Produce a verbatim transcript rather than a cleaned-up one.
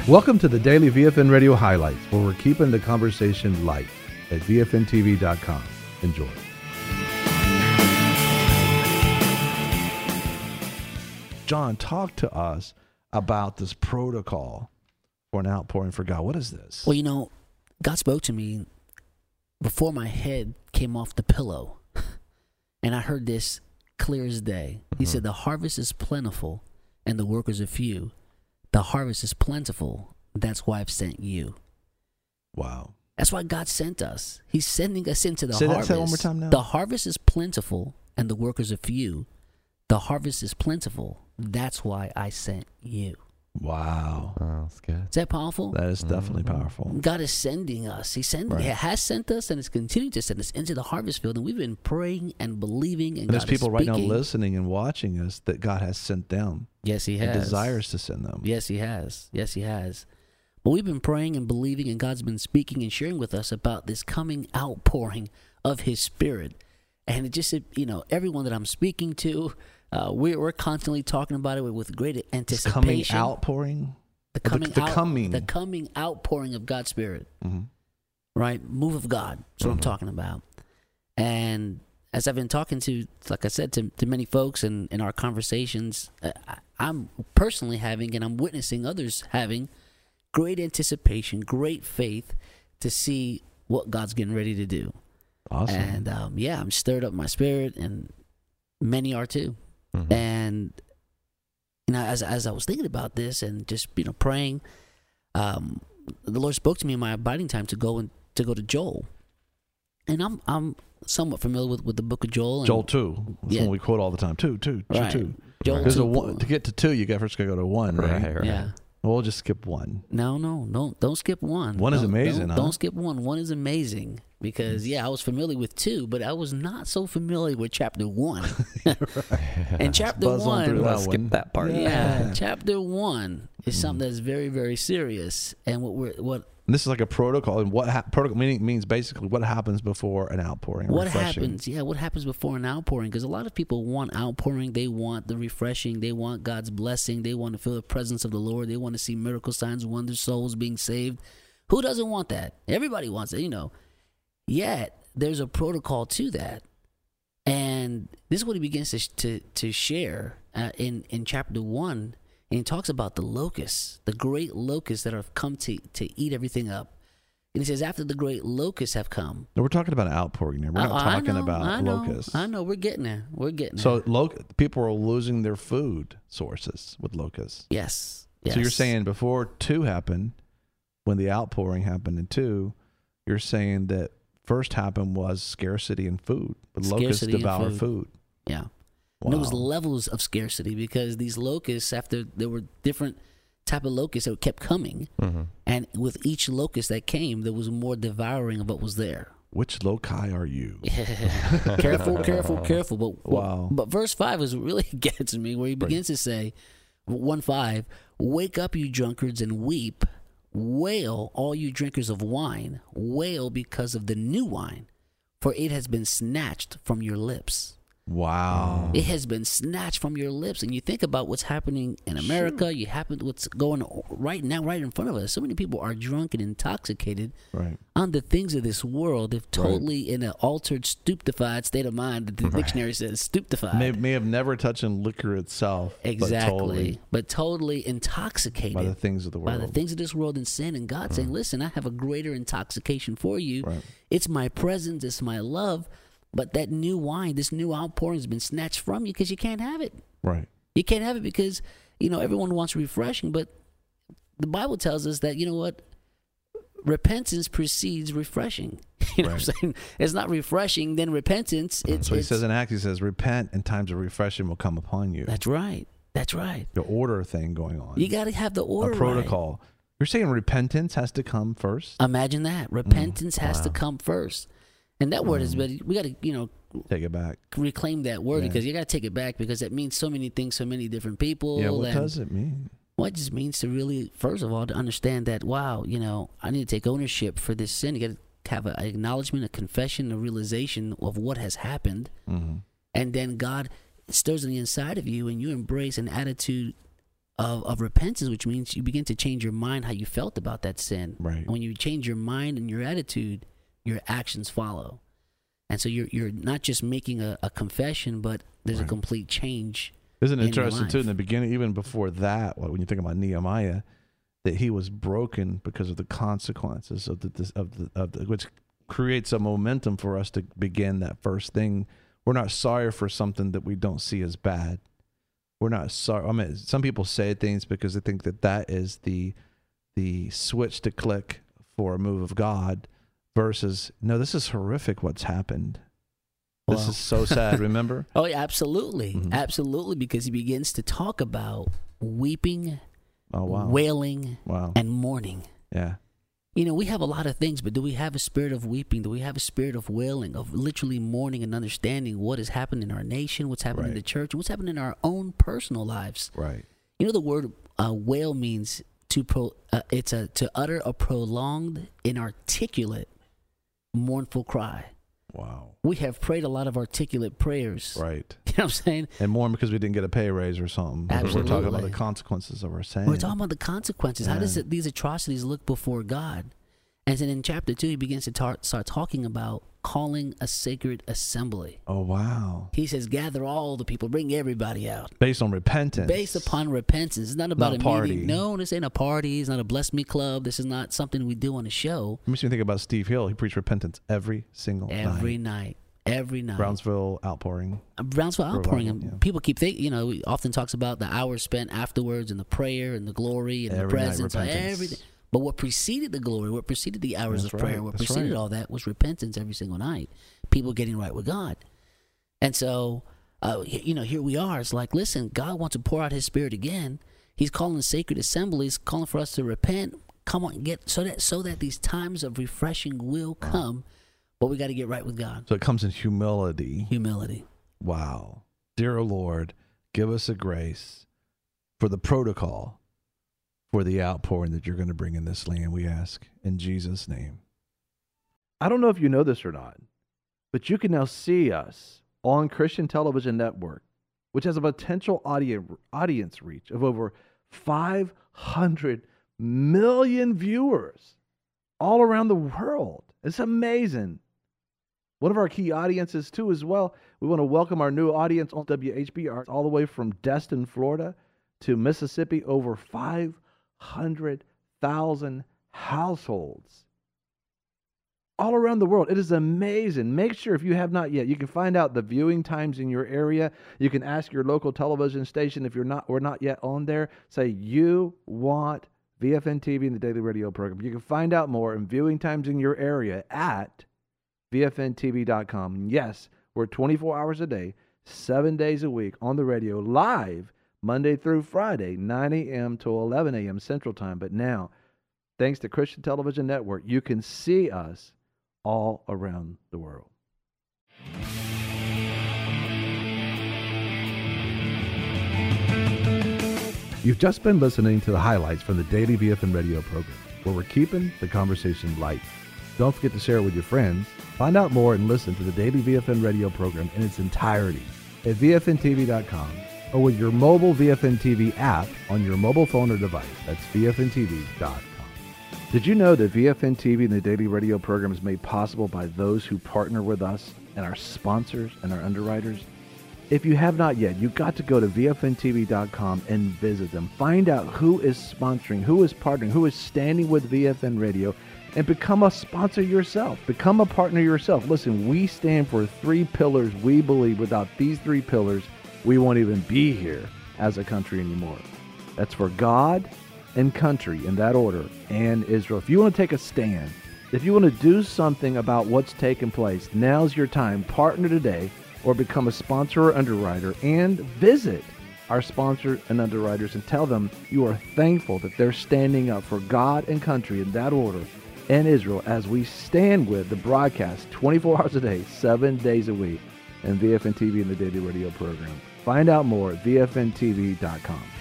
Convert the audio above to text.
Welcome to the Daily V F N Radio Highlights, where we're keeping the conversation light at V F N T V dot com. Enjoy. John, talk to us about this protocol for an outpouring for God. What is this? Well, you know, God spoke to me before my head came off the pillow, and I heard this clear as day. He mm-hmm. said, the harvest is plentiful, and the workers are few. The harvest is plentiful. That's why I've sent you. Wow. That's why God sent us. He's sending us into the Say harvest. That, say one more time now. The harvest is plentiful, and the workers are few. The harvest is plentiful. That's why I sent you. Wow. Oh, that's good. Is that powerful? That is definitely mm-hmm. powerful. God is sending us. He, send, right. he has sent us and is continuing to send us into the harvest field. And we've been praying and believing. And, and there's God people is right now speaking. listening and watching us that God has sent them. Yes, he has. And desires to send them. Yes, he has. Yes, he has. But we've been praying and believing, and God's been speaking and sharing with us about this coming outpouring of his Spirit. And it just, you know, everyone that I'm speaking to, uh, we're, we're constantly talking about it with great anticipation. It's coming outpouring? The coming, the, the out, coming. the coming outpouring of God's Spirit, mm-hmm. right? Move of God. That's what mm-hmm. I'm talking about. And as I've been talking to, like I said, to, to many folks in, in our conversations, uh, I, I'm personally having, and I'm witnessing others having, great anticipation, great faith to see what God's getting ready to do. Awesome. And um, yeah, I'm stirred up in my spirit, and many are too. Mm-hmm. And you know, as as I was thinking about this and just you know praying, um, the Lord spoke to me in my abiding time to go and to go to Joel, and I'm I'm somewhat familiar with, with the book of Joel. And, Joel two, that's yeah. one we quote all the time. Two, two, two, right. two. Joel There's two. A one, to get to two, you got first got to go to one, right? Right, right. Yeah. We'll just skip one. No, no, don't don't skip one. One is don't, amazing. Don't, huh? don't skip one. One is amazing because yeah, I was familiar with two, but I was not so familiar with chapter one. And chapter Buzz on one, through Let's that skip one. that part. yeah, Yeah. chapter one is Mm-hmm. something that's very, very serious. And what we're what And this is like a protocol, and what ha- protocol meaning means basically what happens before an outpouring. what refreshing. happens? Yeah, what happens before an outpouring? Because a lot of people want outpouring. They want the refreshing. They want God's blessing. They want to feel the presence of the Lord. They want to see miracle signs, wonders, souls being saved. Who doesn't want that? Everybody wants it, you know. Yet there's a protocol to that, and this is what he begins to to, to share uh, in in chapter one. And he talks about the locusts, the great locusts that have come to, to eat everything up. And he says, after the great locusts have come. No, we're talking about an outpouring here. We're not Oh, I talking know, about I know, locusts. I know. We're getting there. We're getting So there. lo- people are losing their food sources with locusts. Yes, yes. So you're saying before two happened, when the outpouring happened in two, you're saying that first happened was scarcity in food. The locusts Scarcity in devour food. food. Yeah. Wow. And there was levels of scarcity because these locusts, after there were different type of locusts that kept coming, Mm-hmm. and with each locust that came, there was more devouring of what was there. Which loci are you? Careful, careful, careful. But Wow. But verse five is really gets me, where he begins to say, one five, wake up, you drunkards, and weep. Wail, all you drinkers of wine. Wail because of the new wine, for it has been snatched from your lips. Wow. It has been snatched from your lips. And you think about what's happening in America, sure. you happen what's going on right now, right in front of us. So many people are drunk and intoxicated Right. on the things of this world. They're totally Right. in an altered, stupefied state of mind. The Right. dictionary says stupefied. May, may have never touched on liquor itself. Exactly. But totally But totally intoxicated by the things of the by world. the things of this world and sin. And God saying, listen, I have a greater intoxication for you. Right. It's my presence. It's my love. But that new wine, this new outpouring has been snatched from you because you can't have it. Right. You can't have it because, you know, everyone wants refreshing. But the Bible tells us that, you know what? Repentance precedes refreshing. You know Right. what I'm saying? It's not refreshing, then repentance. It's, So he it's, says in Acts, he says, repent and times of refreshing will come upon you. that's right. That's right. The order thing going on. You got to have the order a protocol. You're saying repentance has to come first? right. Imagine that. Repentance has Wow. to come first. And that word is, we got to, you know, Take it back. reclaim that word Yeah. because you got to take it back because it means so many things, so many different people. Yeah, what and does it mean? What it just means to really, first of all, to understand that, wow, you know, I need to take ownership for this sin. You got to have an acknowledgement, a confession, a realization of what has happened. Mm-hmm. And then God stirs on the inside of you and you embrace an attitude of, of repentance, which means you begin to change your mind how you felt about that sin. Right. And when you change your mind and your attitude, your actions follow. And so you're you're not just making a, a confession, but there's Right. a complete change. Isn't it in your interesting too? In life. the beginning, even before that, when you think about Nehemiah, that he was broken because of the consequences of the this- of the of the, which creates a momentum for us to begin that first thing. We're not sorry for something that we don't see as bad. We're not sorry. I mean, some people say things because they think that that is the the switch to click for a move of God. Versus, no, this is horrific. What's happened? This Well. is so sad. Remember? Oh, yeah, absolutely. Mhm. Absolutely, because he begins to talk about weeping, Oh wow! wailing, Wow! and mourning. Yeah. You know, we have a lot of things, but do we have a spirit of weeping? Do we have a spirit of wailing, of literally mourning and understanding what has happened in our nation, what's happened in Right. the church, and what's happened in our own personal lives? Right. You know, the word uh, wail means to pro. Uh, it's a to utter a prolonged, inarticulate, mournful cry. Wow. We have prayed a lot of articulate prayers. Right. You know what I'm saying? And more because we didn't get a pay raise or something. Because we're talking about the Absolutely. consequences of our sin. We're talking about the consequences. How does Yeah. it, these atrocities look before God? And then in chapter two, he begins to tar- start talking about calling a sacred assembly. Oh, wow. He says, gather all the people, bring everybody out. Based on repentance. Based upon repentance. It's not about Not a party. meeting. No, this ain't a party. It's not a bless me club. This is not something we do on a show. It makes me think about Steve Hill. He preached repentance every single Every night. night. Every night. Brownsville outpouring. Uh, Brownsville Revival, outpouring. And yeah. people keep thinking, you know, he often talks about the hours spent afterwards and the prayer and the glory and Every the night presence. repentance. Everything. But what preceded the glory, what preceded the hours That's of prayer, right. what That's preceded right. all that was repentance every single night. People getting right with God. And so, uh, y- you know, here we are. It's like, listen, God wants to pour out his spirit again. He's calling sacred assemblies, calling for us to repent. Come on, get so that so that these times of refreshing will come. But we got to get right with God. So it comes in humility. Humility. Wow. Dear Lord, give us a grace for the protocol for the outpouring that you're going to bring in this land, we ask in Jesus' name. I don't know if you know this or not, but you can now see us on Christian Television Network, which has a potential audience audience reach of over five hundred million viewers all around the world. It's amazing. One of our key audiences, too, as well. We want to welcome our new audience on W H B R all the way from Destin, Florida to Mississippi, over five hundred thousand households all around the world. It is amazing. Make sure, if you have not yet, you can find out the viewing times in your area. You can ask your local television station if you're not or not yet on there. Say you want V F N T V and the Daily Radio program. You can find out more and viewing times in your area at V F N T V dot com. Yes, we're twenty-four hours a day, seven days a week on the radio, live Monday through Friday, nine a.m. to eleven a.m. Central Time. But now, thanks to Christian Television Network, you can see us all around the world. You've just been listening to the highlights from the Daily V F N Radio program, where we're keeping the conversation light. Don't forget to share it with your friends. Find out more and listen to the Daily V F N Radio program in its entirety at V F N T V dot com or with your mobile V F N T V app on your mobile phone or device. That's V F N T V dot com. Did you know that V F N T V and the Daily Radio program is made possible by those who partner with us and our sponsors and our underwriters? If you have not yet, you've got to go to V F N T V dot com and visit them. Find out who is sponsoring, who is partnering, who is standing with V F N Radio, and become a sponsor yourself. Become a partner yourself. Listen, we stand for three pillars. We believe without these three pillars, we won't even be here as a country anymore. That's for God and country in that order, and Israel. If you want to take a stand, if you want to do something about what's taking place, now's your time. Partner today or become a sponsor or underwriter and visit our sponsors and underwriters and tell them you are thankful that they're standing up for God and country in that order and Israel as we stand with the broadcast twenty-four hours a day, seven days a week, and V F N T V and the Daily Radio program. Find out more at V F N T V dot com.